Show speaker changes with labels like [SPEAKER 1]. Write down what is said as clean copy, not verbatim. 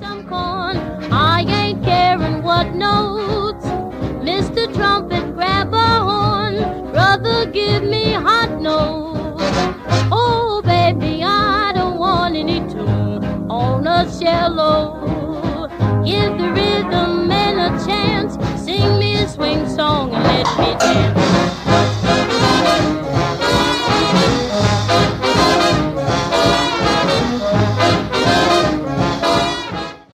[SPEAKER 1] some corn. I ain't caring what notes. Mr. Trumpet, grab a horn. Brother, give me hot notes. Oh, baby, I don't want any tune on a cello. Give the rhythm and a chance. Sing me a swing song and let me dance.